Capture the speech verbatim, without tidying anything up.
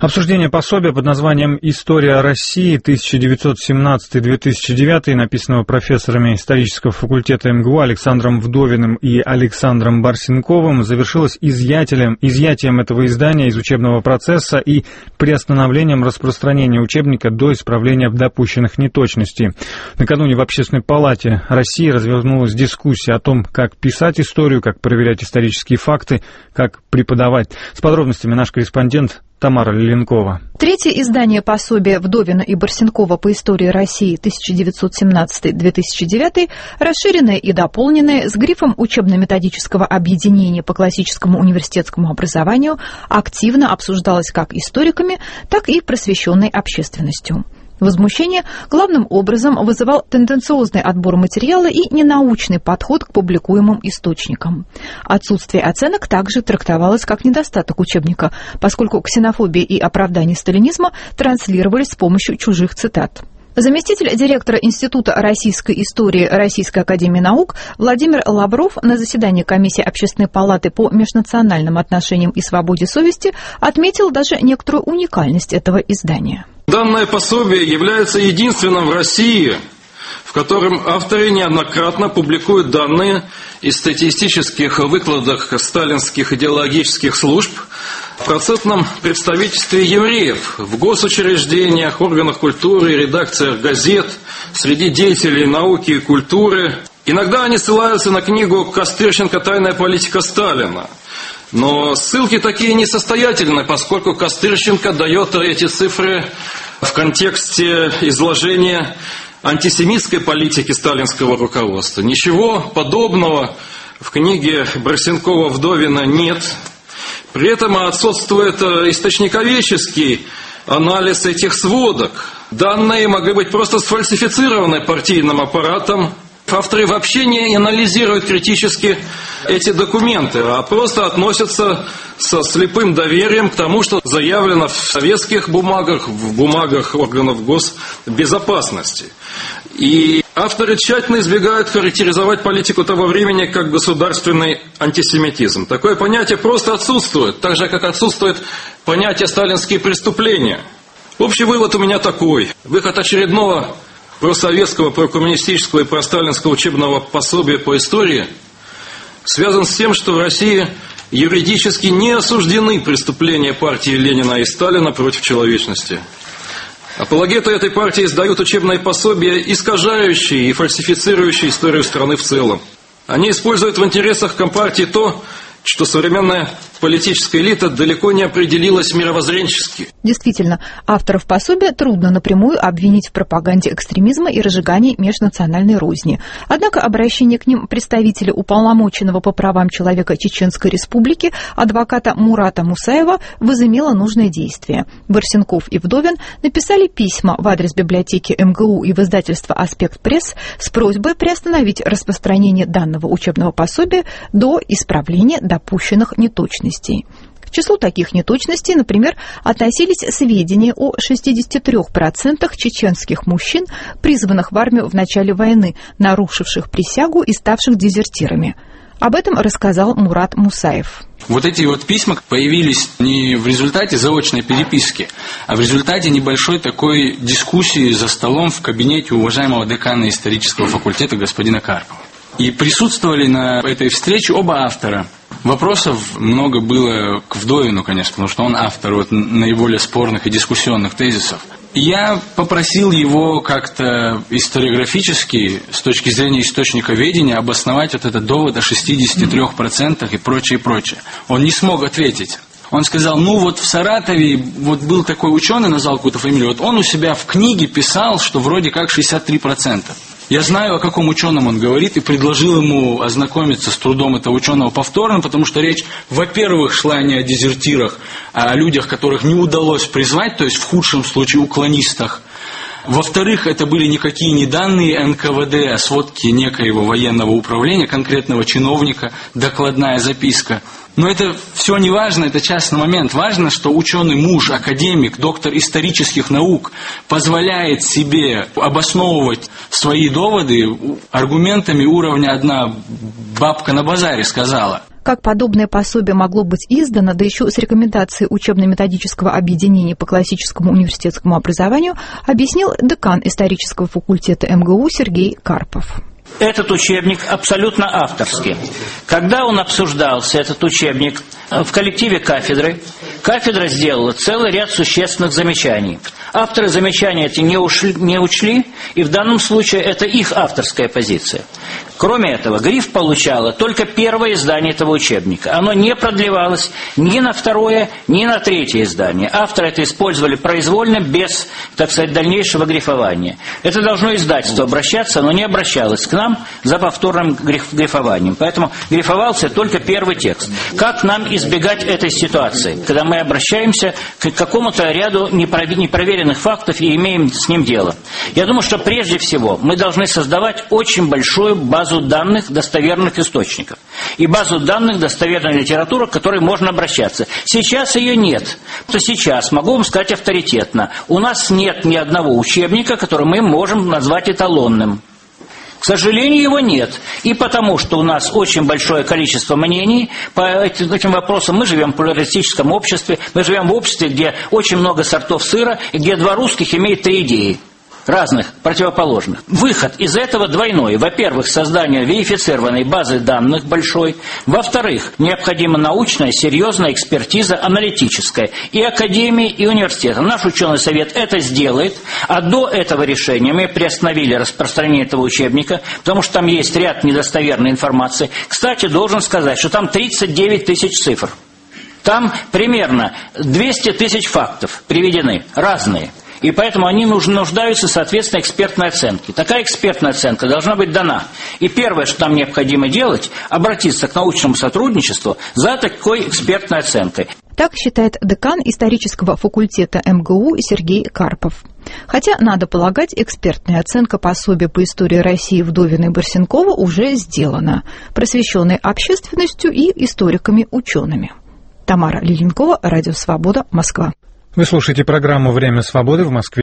Обсуждение пособия под названием «История России тысяча девятьсот семнадцатый — две тысячи девятый», написанного профессорами исторического факультета эм гэ у Александром Вдовиным и Александром Барсенковым, завершилось изъятием, изъятием этого издания из учебного процесса и приостановлением распространения учебника до исправления допущенных неточностей. Накануне в Общественной палате России развернулась дискуссия о том, как писать историю, как проверять исторические факты, как преподавать. С подробностями наш корреспондент Тамара Лиленкова. Третье издание пособия Вдовина и Барсенкова по истории России тысяча девятьсот семнадцатый — две тысячи девятый, расширенное и дополненное с грифом учебно-методического объединения по классическому университетскому образованию, активно обсуждалось как историками, так и просвещенной общественностью. Возмущение главным образом вызывал тенденциозный отбор материала и ненаучный подход к публикуемым источникам. Отсутствие оценок также трактовалось как недостаток учебника, поскольку ксенофобия и оправдание сталинизма транслировались с помощью чужих цитат. Заместитель директора Института российской истории Российской академии наук Владимир Лавров на заседании комиссии Общественной палаты по межнациональным отношениям и свободе совести отметил даже некоторую уникальность этого издания. Данное пособие является единственным в России, в котором авторы неоднократно публикуют данные из статистических выкладок сталинских идеологических служб в процентном представительстве евреев в госучреждениях, органах культуры, редакциях газет, среди деятелей науки и культуры. Иногда они ссылаются на книгу Костырченко «Тайная политика Сталина». Но ссылки такие несостоятельны, поскольку Костырченко дает эти цифры в контексте изложения антисемитской политики сталинского руководства. Ничего подобного в книге Барсенкова-Вдовина нет. При этом отсутствует источниковедческий анализ этих сводок. Данные могли быть просто сфальсифицированы партийным аппаратом. Авторы вообще не анализируют критически эти документы, а просто относятся со слепым доверием к тому, что заявлено в советских бумагах, в бумагах органов госбезопасности. И авторы тщательно избегают характеризовать политику того времени как государственный антисемитизм. Такое понятие просто отсутствует, так же, как отсутствует понятие «сталинские преступления». Общий вывод у меня такой. Выход очередного просоветского, прокоммунистического и просталинского учебного пособия по истории связан с тем, что в России юридически не осуждены преступления партии Ленина и Сталина против человечности. Апологеты этой партии издают учебные пособия, искажающие и фальсифицирующие историю страны в целом. Они используют в интересах Компартии то, что современная политическая элита далеко не определилась мировоззренчески. Действительно, авторов пособия трудно напрямую обвинить в пропаганде экстремизма и разжигании межнациональной розни. Однако обращение к ним представителя уполномоченного по правам человека Чеченской Республики, адвоката Мурата Мусаева, возымело нужное действие. Барсенков и Вдовин написали письма в адрес библиотеки эм гэ у и в издательство «Аспект Пресс» с просьбой приостановить распространение данного учебного пособия до исправления допущенных неточностей. К числу таких неточностей, например, относились сведения о шестидесяти трёх процентах чеченских мужчин, призванных в армию в начале войны, нарушивших присягу и ставших дезертирами. Об этом рассказал Мурат Мусаев. Вот эти вот письма появились не в результате заочной переписки, а в результате небольшой такой дискуссии за столом в кабинете уважаемого декана исторического факультета господина Карпова. И присутствовали на этой встрече оба автора. Вопросов много было к Вдовину, конечно, потому что он автор вот наиболее спорных и дискуссионных тезисов. Я попросил его как-то историографически, с точки зрения источниковедения, обосновать вот этот довод о шестидесяти трёх процентах и прочее, прочее. Он не смог ответить. Он сказал, ну вот в Саратове вот был такой ученый, назвал какую-то фамилию, вот он у себя в книге писал, что вроде как шестьдесят три процента. Я знаю, о каком ученом он говорит, и предложил ему ознакомиться с трудом этого ученого повторно, потому что речь, во-первых, шла не о дезертирах, а о людях, которых не удалось призвать, то есть в худшем случае уклонистах. Во-вторых, это были никакие не данные эн ка вэ дэ, а сводки некоего военного управления, конкретного чиновника, докладная записка. Но это все не важно, это частный момент. Важно, что ученый муж, академик, доктор исторических наук позволяет себе обосновывать свои доводы аргументами уровня «одна бабка на базаре сказала». Как подобное пособие могло быть издано, да еще с рекомендацией учебно-методического объединения по классическому университетскому образованию, объяснил декан исторического факультета эм гэ у Сергей Карпов. Этот учебник абсолютно авторский. Когда он обсуждался, этот учебник, в коллективе кафедры, кафедра сделала целый ряд существенных замечаний. Авторы замечания эти не, ушли, не учли, и в данном случае это их авторская позиция. Кроме этого, ГРИФ получала только первое издание этого учебника. Оно не продлевалось ни на второе, ни на третье издание. Авторы это использовали произвольно, без, так сказать, дальнейшего грифования. Это должно издательство обращаться, но не обращалось к нам за повторным гриф, грифованием. Поэтому грифовался только первый текст. Как нам избегать этой ситуации, когда мы обращаемся к какому-то ряду непроверенных фактов и имеем с ним дело? Я думаю, что прежде всего мы должны создавать очень большую базу данных достоверных источников и базу данных достоверной литературы, к которой можно обращаться. Сейчас ее нет. То сейчас, могу вам сказать авторитетно, у нас нет ни одного учебника, который мы можем назвать эталонным. К сожалению, его нет. И потому, что у нас очень большое количество мнений по этим вопросам. Мы живем в плюралистическом обществе, мы живем в обществе, где очень много сортов сыра, и где два русских имеют три идеи. Разных, противоположных. Выход из этого двойной. Во-первых, создание верифицированной базы данных большой. Во-вторых, необходима научная, серьезная экспертиза аналитическая. И академии, и университета. Наш ученый совет это сделает. А до этого решения мы приостановили распространение этого учебника, потому что там есть ряд недостоверной информации. Кстати, должен сказать, что там тридцать девять тысяч цифр. Там примерно двести тысяч фактов приведены, разные. И поэтому они нуждаются, соответственно, экспертной оценке. Такая экспертная оценка должна быть дана. И первое, что нам необходимо делать, обратиться к научному сотрудничеству за такой экспертной оценкой. Так считает декан исторического факультета эм гэ у Сергей Карпов. Хотя, надо полагать, экспертная оценка пособия по истории России Вдовина и Барсенкова уже сделана, просвещенной общественностью и историками-учеными. Тамара Лилинкова, Радио Свобода, Москва. Вы слушаете программу «Время свободы» в Москве.